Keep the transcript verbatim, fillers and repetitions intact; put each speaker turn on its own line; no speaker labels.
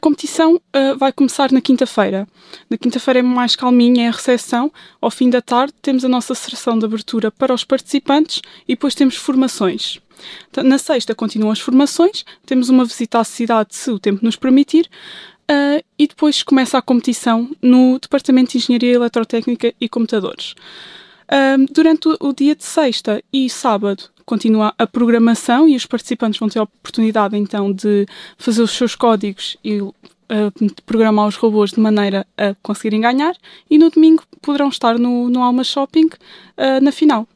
competição uh, vai começar na quinta-feira. Na quinta-feira é mais calminha, é a recepção. Ao fim da tarde temos a nossa sessão de abertura para os participantes e depois temos formações. Na sexta continuam as formações, temos uma visita à cidade se o tempo nos permitir uh, e depois começa a competição no Departamento de Engenharia Eletrotécnica e Computadores. Uh, durante o, o dia de sexta e sábado continua a programação e os participantes vão ter a oportunidade então de fazer os seus códigos e uh, programar os robôs de maneira a conseguirem ganhar, e no domingo poderão estar no, no Alma Shopping uh, na final.